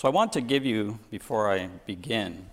So I want to give you, before I begin,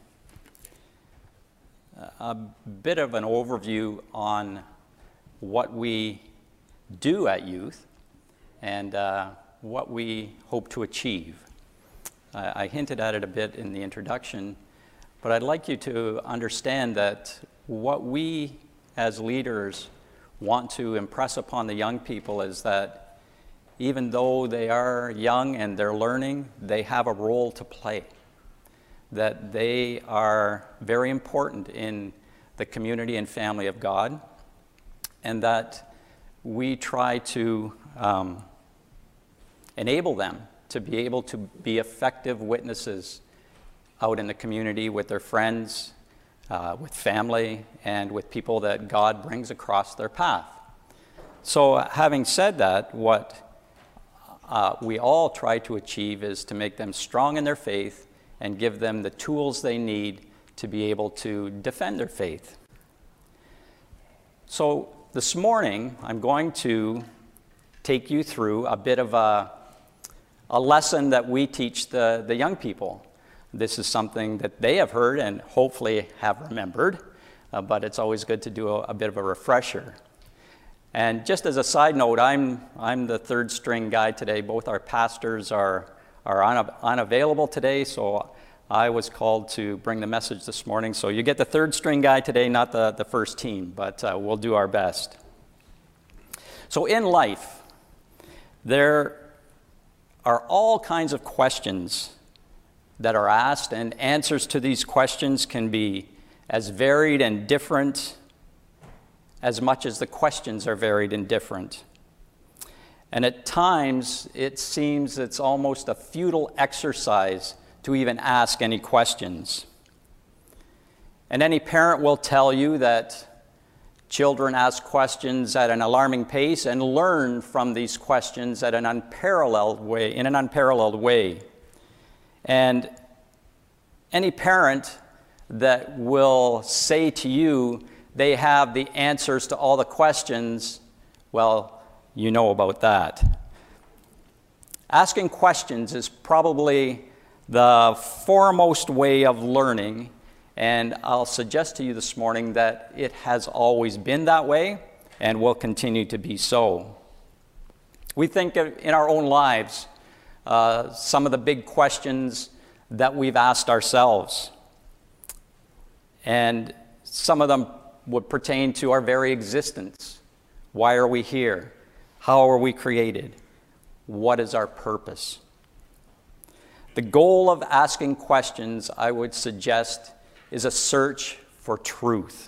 a bit of an overview on what we do at Youth and what we hope to achieve. I hinted at it a bit in the introduction, but I'd like you to understand that what we as leaders want to impress upon the young people is that even though they are young and they're learning, they have a role to play, that they are very important in the community and family of God, and that we try to enable them to be able to be effective witnesses out in the community with their friends, with family, and with people that God brings across their path. So having said that, what we all try to achieve is to make them strong in their faith and give them the tools they need to be able to defend their faith. So this morning, I'm going to take you through a bit of a lesson that we teach the young people. This is something that they have heard and hopefully have remembered, but it's always good to do a bit of a refresher. And just as a side note, I'm the third string guy today. Both our pastors are unavailable today, so I was called to bring the message this morning. So you get the third string guy today, not the first team, but we'll do our best. So in life, there are all kinds of questions that are asked, and answers to these questions can be as varied and different as much as the questions are varied and different. And at times, it seems it's almost a futile exercise to even ask any questions. And any parent will tell you that children ask questions at an alarming pace and learn from these questions in an unparalleled way. And any parent that will say to you they have the answers to all the questions, well, you know about that. Asking questions is probably the foremost way of learning, and I'll suggest to you this morning that it has always been that way and will continue to be so. We think in our own lives some of the big questions that we've asked ourselves, and some of them would pertain to our very existence. Why are we here? How are we created? What is our purpose? The goal of asking questions, I would suggest, is a search for truth.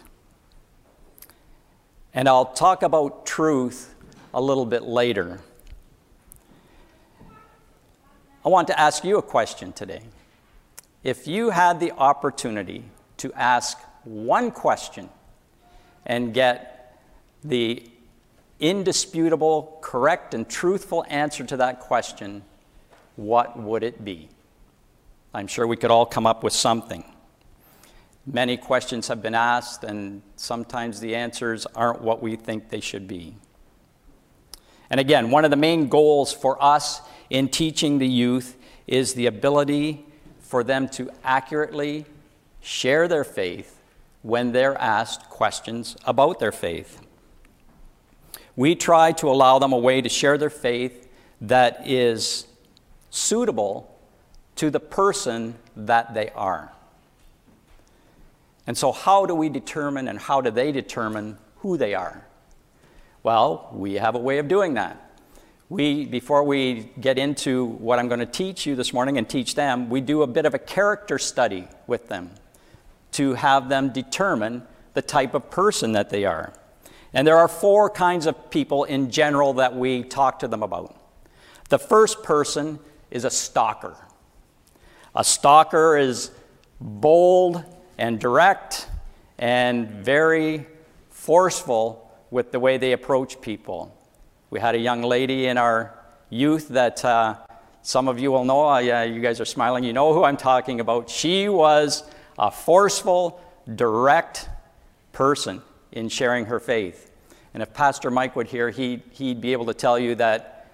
And I'll talk about truth a little bit later. I want to ask you a question today. If you had the opportunity to ask one question and get the indisputable, correct, and truthful answer to that question, what would it be? I'm sure we could all come up with something. Many questions have been asked, and sometimes the answers aren't what we think they should be. And again, one of the main goals for us in teaching the youth is the ability for them to accurately share their faith when they're asked questions about their faith. We try to allow them a way to share their faith that is suitable to the person that they are. And so how do we determine, and how do they determine who they are? Well, we have a way of doing that. Before we get into what I'm going to teach you this morning and teach them, we do a bit of a character study with them to have them determine the type of person that they are. And there are 4 kinds of people in general that we talk to them about. The first person is a stalker. A stalker is bold and direct and very forceful with the way they approach people. We had a young lady in our youth that some of you will know. You guys are smiling. You know who I'm talking about. She was a forceful, direct person in sharing her faith. And if Pastor Mike would hear, he'd be able to tell you that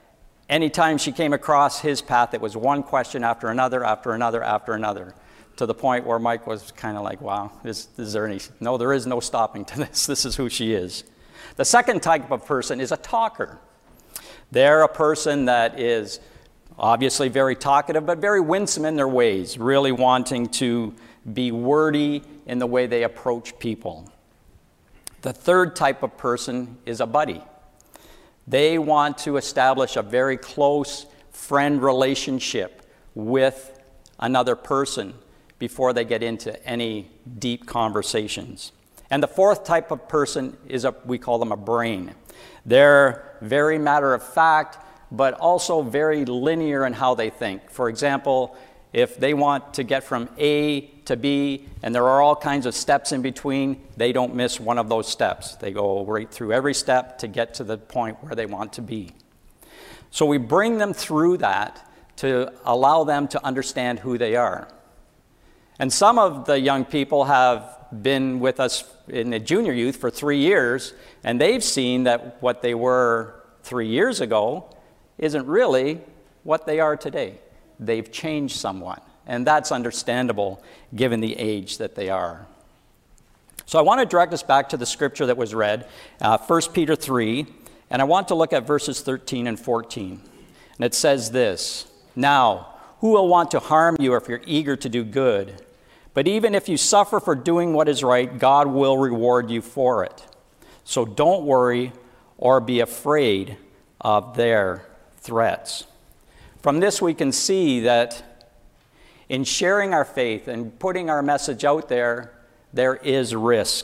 anytime she came across his path, it was one question after another, after another, after another, to the point where Mike was kind of like, wow, is there any, no, there is no stopping to this. This is who she is. The second type of person is a talker. They're a person that is obviously very talkative, but very winsome in their ways, really wanting to be wordy in the way they approach people. The third type of person is a buddy. They want to establish a very close friend relationship with another person before they get into any deep conversations. And the fourth type of person is we call them a brain. They're very matter of fact, but also very linear in how they think. For example, if they want to get from A to B, and there are all kinds of steps in between, they don't miss one of those steps. They go right through every step to get to the point where they want to be. So we bring them through that to allow them to understand who they are. And some of the young people have been with us in the junior youth for 3 years, and they've seen that what they were 3 years ago isn't really what they are today. They've changed somewhat, and that's understandable given the age that they are. So I want to direct us back to the scripture that was read, 1 Peter 3, and I want to look at verses 13 and 14. And it says this, "Now, who will want to harm you if you're eager to do good? But even if you suffer for doing what is right, God will reward you for it. So don't worry or be afraid of their threats." From this, we can see that in sharing our faith and putting our message out there, there is risk.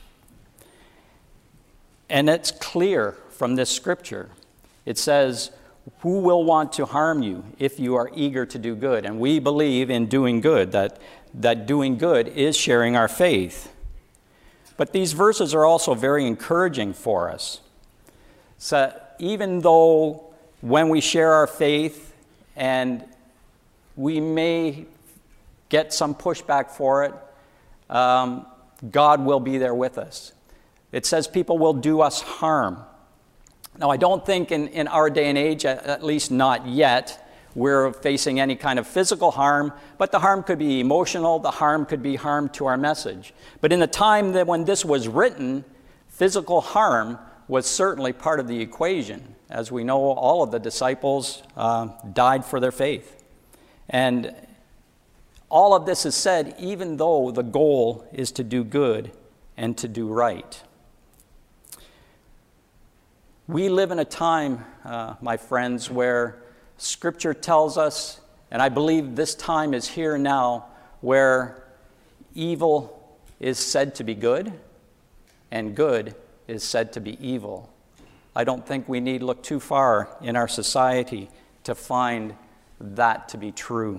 And it's clear from this scripture. It says, who will want to harm you if you are eager to do good? And we believe in doing good, that doing good is sharing our faith. But these verses are also very encouraging for us. So even though when we share our faith, and we may get some pushback for it, God will be there with us. It says people will do us harm. Now, I don't think in our day and age, at least not yet, we're facing any kind of physical harm, but the harm could be emotional, the harm could be harm to our message. But in the time that when this was written, physical harm was certainly part of the equation. As we know, all of the disciples died for their faith. And all of this is said even though the goal is to do good and to do right. We live in a time, my friends, where Scripture tells us, and I believe this time is here now, where evil is said to be good and good is said to be evil. I don't think we need look too far in our society to find that to be true.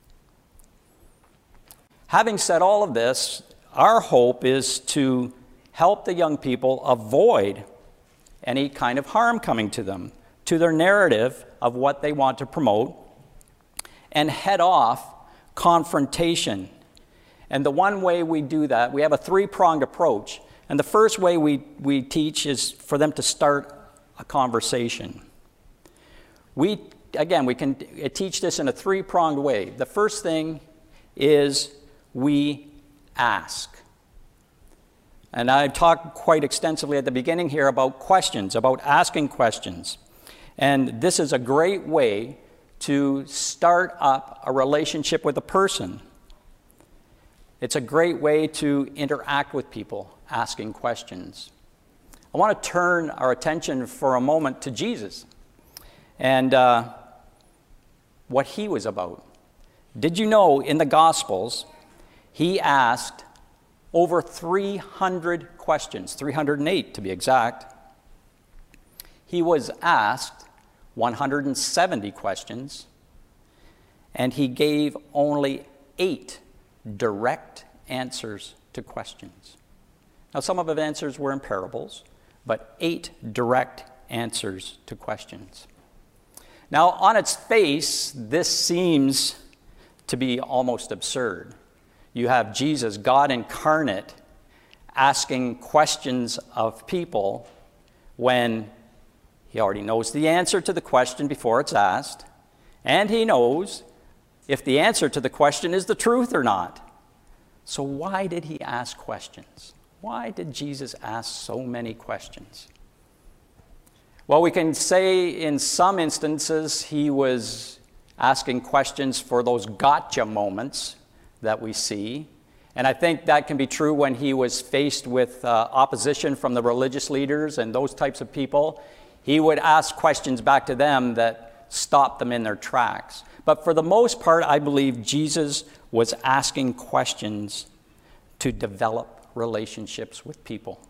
Having said all of this, our hope is to help the young people avoid any kind of harm coming to them, to their narrative of what they want to promote, and head off confrontation. And the one way we do that, we have a three-pronged approach. And the first way we teach is for them to start a conversation. We can teach this in a three-pronged way. The first thing is we ask. And I talked quite extensively at the beginning here about questions, about asking questions. And this is a great way to start up a relationship with a person. It's a great way to interact with people, asking questions. I want to turn our attention for a moment to Jesus and what he was about. Did you know in the Gospels, he asked over 300 questions, 308 to be exact. He was asked 170 questions, and he gave only 8 direct answers to questions. Now, some of his answers were in parables, but 8 direct answers to questions. Now, on its face, this seems to be almost absurd. You have Jesus, God incarnate, asking questions of people when He already knows the answer to the question before it's asked, and he knows if the answer to the question is the truth or not. So why did he ask questions? Why did Jesus ask so many questions? Well, we can say in some instances he was asking questions for those gotcha moments that we see. And I think that can be true when he was faced with opposition from the religious leaders and those types of people. He would ask questions back to them that stopped them in their tracks. But for the most part, I believe Jesus was asking questions to develop relationships with people.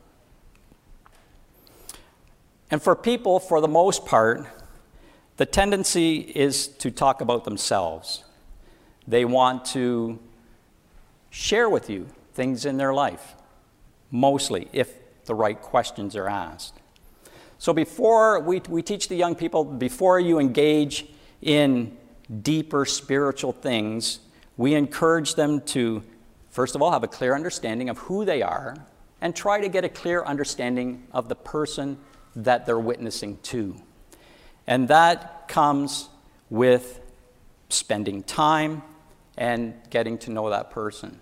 And for people, for the most part, the tendency is to talk about themselves. They want to share with you things in their life, mostly, if the right questions are asked. So before we teach the young people, before you engage in deeper spiritual things, we encourage them to, first of all, have a clear understanding of who they are and try to get a clear understanding of the person that they're witnessing to. And that comes with spending time and getting to know that person.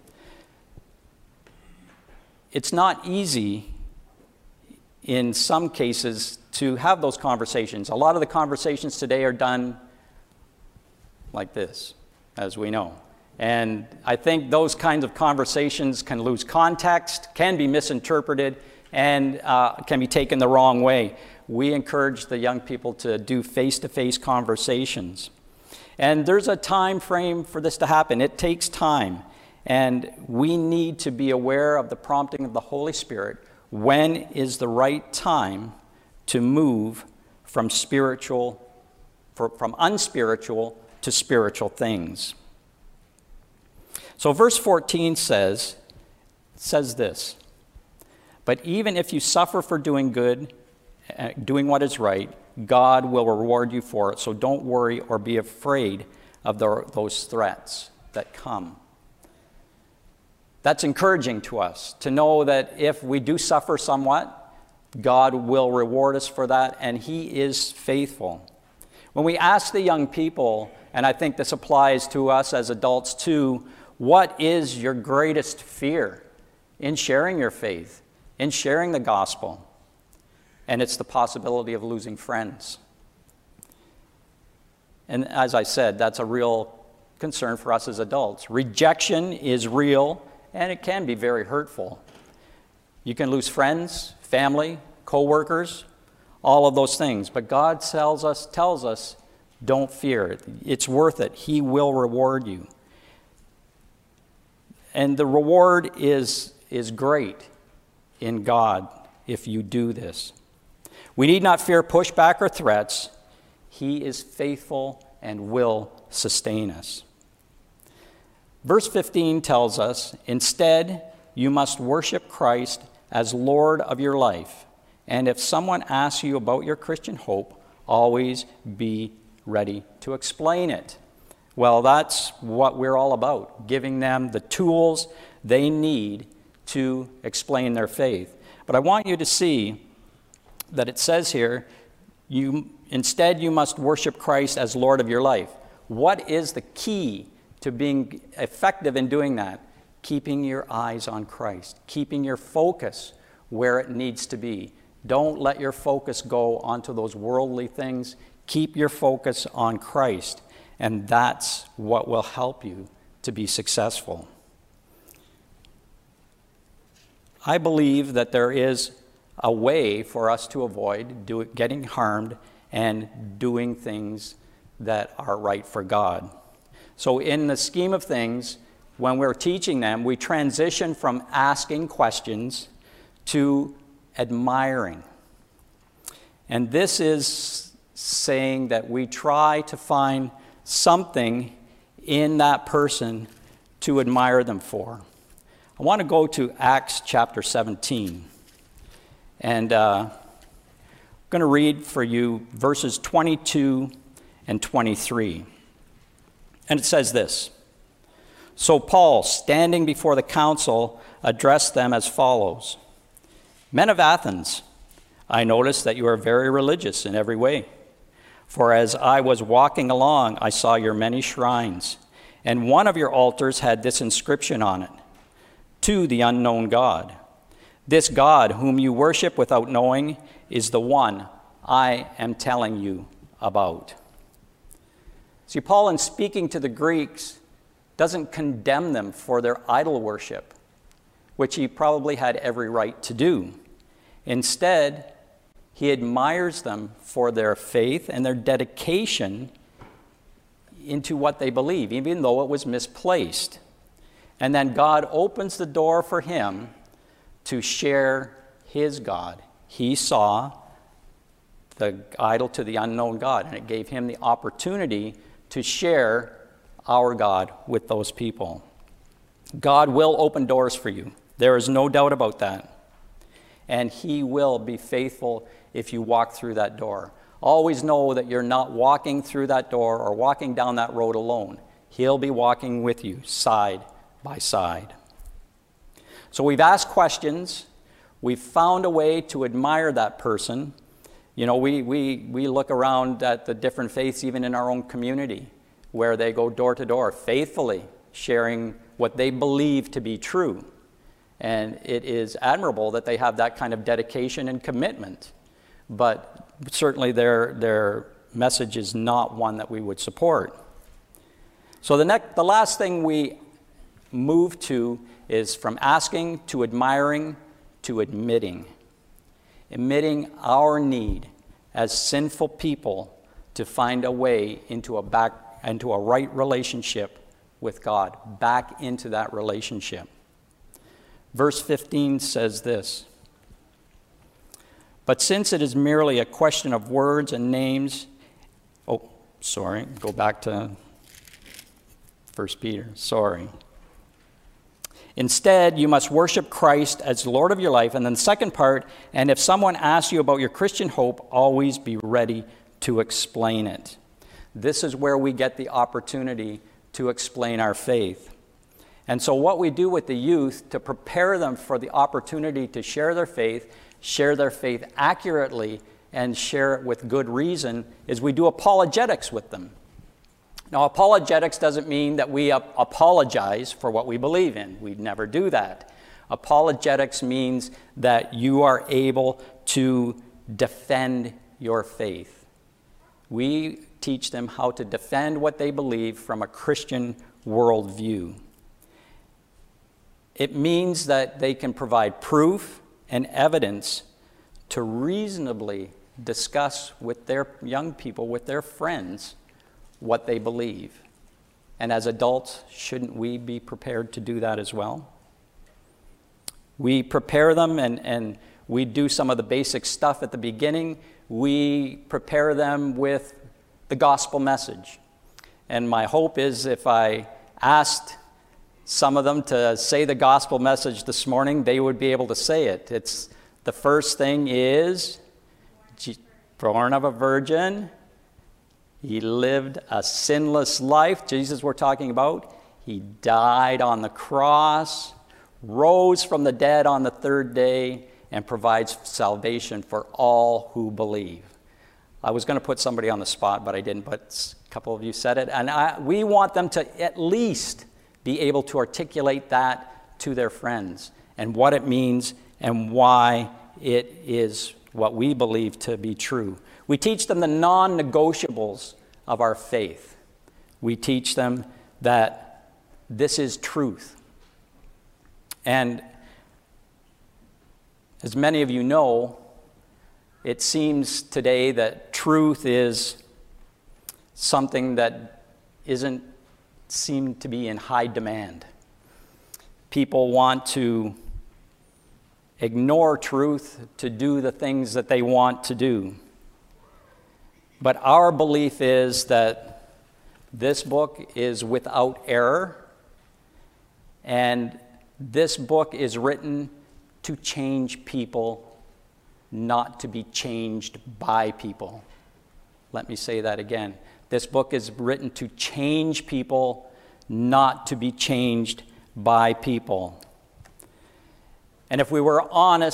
It's not easy in some cases to have those conversations. A lot of the conversations today are done like this, as we know. And I think those kinds of conversations can lose context, can be misinterpreted, and can be taken the wrong way. We encourage the young people to do face-to-face conversations. And there's a time frame for this to happen. It takes time. And we need to be aware of the prompting of the Holy Spirit. When is the right time to move from unspiritual to spiritual things? So verse 14 says this, "But even if you suffer for doing good, doing what is right, God will reward you for it. So don't worry or be afraid of those threats that come." That's encouraging to us, to know that if we do suffer somewhat, God will reward us for that, and He is faithful. When we ask the young people, and I think this applies to us as adults too, what is your greatest fear in sharing your faith, in sharing the gospel? And it's the possibility of losing friends. And as I said, that's a real concern for us as adults. Rejection is real, and it can be very hurtful. You can lose friends, family, co-workers, all of those things. But God tells us, don't fear. It's worth it. He will reward you. And the reward is great in God if you do this. We need not fear pushback or threats. He is faithful and will sustain us. Verse 15 tells us, "Instead, you must worship Christ as Lord of your life. And if someone asks you about your Christian hope, always be ready to explain it." Well, that's what we're all about, giving them the tools they need to explain their faith. But I want you to see that it says here, instead you must worship Christ as Lord of your life. What is the key to being effective in doing that? Keeping your eyes on Christ, keeping your focus where it needs to be. Don't let your focus go onto those worldly things. Keep your focus on Christ, and that's what will help you to be successful. I believe that there is a way for us to avoid getting harmed and doing things that are right for God. So in the scheme of things, when we're teaching them, we transition from asking questions to admiring. And this is saying that we try to find something in that person to admire them for. I want to go to Acts chapter 17. And I'm going to read for you verses 22 and 23. And it says this: "So Paul, standing before the council, addressed them as follows: 'Men of Athens, I noticed that you are very religious in every way. For as I was walking along, I saw your many shrines, and one of your altars had this inscription on it, to the unknown God. This God, whom you worship without knowing, is the one I am telling you about. See, Paul, in speaking to the Greeks, doesn't condemn them for their idol worship, which he probably had every right to do. Instead, he admires them for their faith and their dedication into what they believe, even though it was misplaced. And then God opens the door for him to share his God. He saw the idol to the unknown God, and it gave him the opportunity to share our God with those people. God will open doors for you. There is no doubt about that. And he will be faithful if you walk through that door. Always know that you're not walking through that door or walking down that road alone. He'll be walking with you side by side. So we've asked questions. We've found a way to admire that person. You know, we look around at the different faiths, even in our own community, where they go door to door, faithfully sharing what they believe to be true. And it is admirable that they have that kind of dedication and commitment. But certainly their message is not one that we would support. So the last thing we move to is from asking to admiring to admitting. Admitting our need as sinful people to find a way into a right relationship with God, back into that relationship. Verse 15 says this, "But since it is merely a question of words and names," go back to 1 Peter, "Instead, you must worship Christ as Lord of your life." And then the second part, "And if someone asks you about your Christian hope, always be ready to explain it." This is where we get the opportunity to explain our faith. And so what we do with the youth to prepare them for the opportunity to share their faith accurately, and share it with good reason, is we do apologetics with them. Now, apologetics doesn't mean that we apologize for what we believe in. We'd never do that. Apologetics means that you are able to defend your faith. We teach them how to defend what they believe from a Christian worldview. It means that they can provide proof and evidence to reasonably discuss with their young people, with their friends, what they believe. And as adults, shouldn't we be prepared to do that as well? We prepare them and we do some of the basic stuff at the beginning. We prepare them with the gospel message. And my hope is if I asked some of them to say the gospel message this morning, they would be able to say it. It's the first thing is, born of a virgin. He lived a sinless life. Jesus we're talking about. He died on the cross, rose from the dead on the third day, and provides salvation for all who believe. I was going to put somebody on the spot, but I didn't. But a couple of you said it. And we want them to at least be able to articulate that to their friends and what it means and why it is what we believe to be true. We teach them the non-negotiables of our faith. We teach them that this is truth. And as many of you know, it seems today that truth is something that isn't seem to be in high demand. People want to ignore truth to do the things that they want to do. But our belief is that this book is without error, and this book is written to change people, not to be changed by people. Let me say that again. This book is written to change people, not to be changed by people. And if we were honest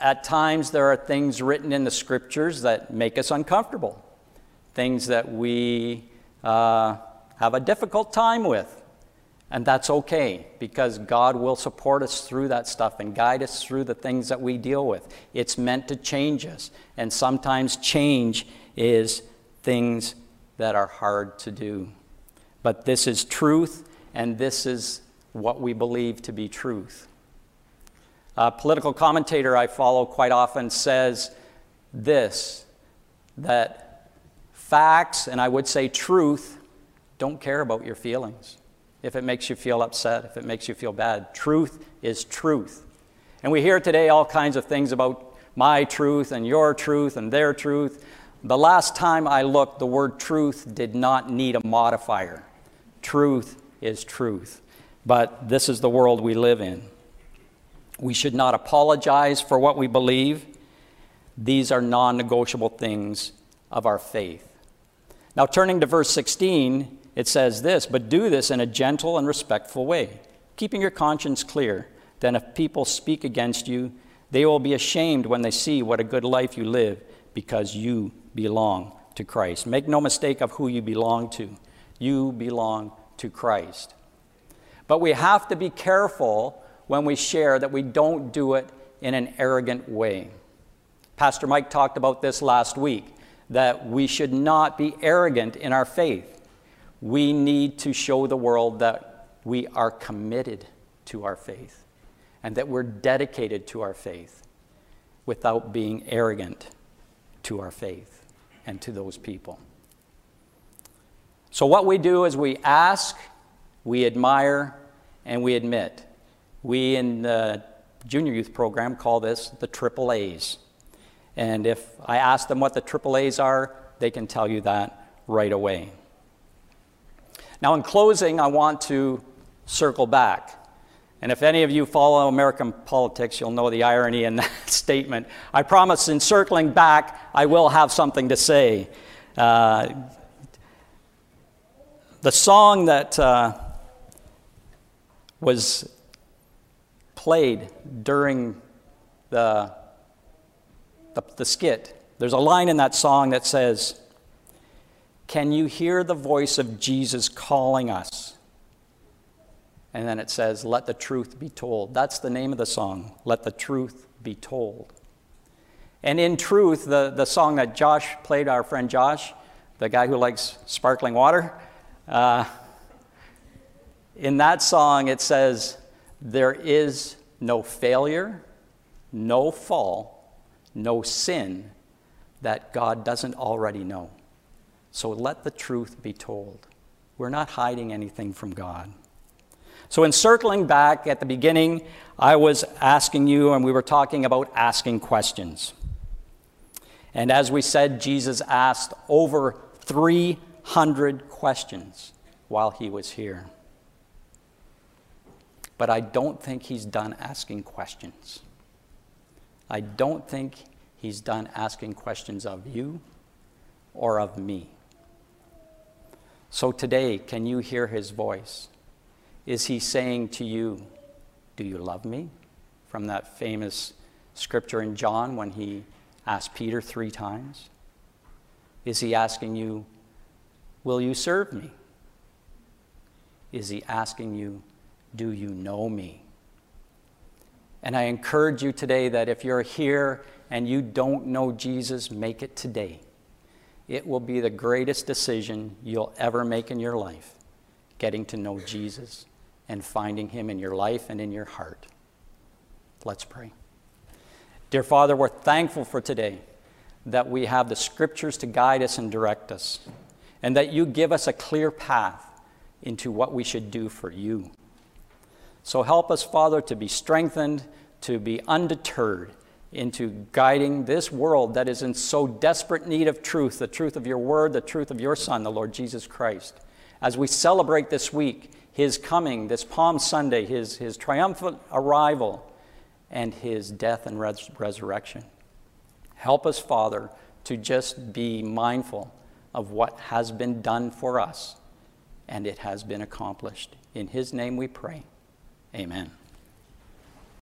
at times there are things written in the scriptures that make us uncomfortable, things that we have a difficult time with. And that's okay, because God will support us through that stuff and guide us through the things that we deal with. It's meant to change us. And sometimes change is things that are hard to do. But this is truth, and this is what we believe to be truth. A political commentator I follow quite often says this, that facts, and I would say truth, don't care about your feelings. If it makes you feel upset, if it makes you feel bad, truth is truth. And we hear today all kinds of things about my truth and your truth and their truth. The last time I looked, the word truth did not need a modifier. Truth is truth. But this is the world we live in. We should not apologize for what we believe. These are non-negotiable things of our faith. Now, turning to verse 16, it says this, "But do this in a gentle and respectful way, keeping your conscience clear. Then if people speak against you, they will be ashamed when they see what a good life you live, because you belong to Christ." Make no mistake of who you belong to. You belong to Christ. But we have to be careful when we share that we don't do it in an arrogant way. Pastor Mike talked about this last week, that we should not be arrogant in our faith. We need to show the world that we are committed to our faith and that we're dedicated to our faith without being arrogant to our faith and to those people. So what we do is we ask, we admire, and we admit. We in the junior youth program call this the triple A's. And if I ask them what the triple A's are, they can tell you that right away. Now, in closing, I want to circle back. And if any of you follow American politics, you'll know the irony in that statement. I promise in circling back, I will have something to say. The song that was played during the skit, there's a line in that song that says, "Can you hear the voice of Jesus calling us?" And then it says, "Let the truth be told." That's the name of the song, "Let the Truth Be Told." And in truth, the song that Josh played, our friend Josh, the guy who likes sparkling water, in that song it says, "There is no failure, no fall, no sin that God doesn't already know. So let the truth be told." We're not hiding anything from God. So in circling back at the beginning, I was asking you, and we were talking about asking questions. And as we said, Jesus asked over 300 questions while he was here. But I don't think he's done asking questions. I don't think he's done asking questions of you or of me. So today, can you hear his voice? Is he saying to you, "Do you love me?" From that famous scripture in John when he asked Peter 3 times. Is he asking you, "Will you serve me?" Is he asking you, "Do you know me?" And I encourage you today that if you're here and you don't know Jesus, make it today. It will be the greatest decision you'll ever make in your life, getting to know Jesus and finding him in your life and in your heart. Let's pray. Dear Father, we're thankful for today that we have the scriptures to guide us and direct us, and that you give us a clear path into what we should do for you. So help us, Father, to be strengthened, to be undeterred into guiding this world that is in so desperate need of truth, the truth of your word, the truth of your Son, the Lord Jesus Christ. As we celebrate this week, his coming, this Palm Sunday, his triumphant arrival, and his death and resurrection. Help us, Father, to just be mindful of what has been done for us, and it has been accomplished. In his name we pray. Amen.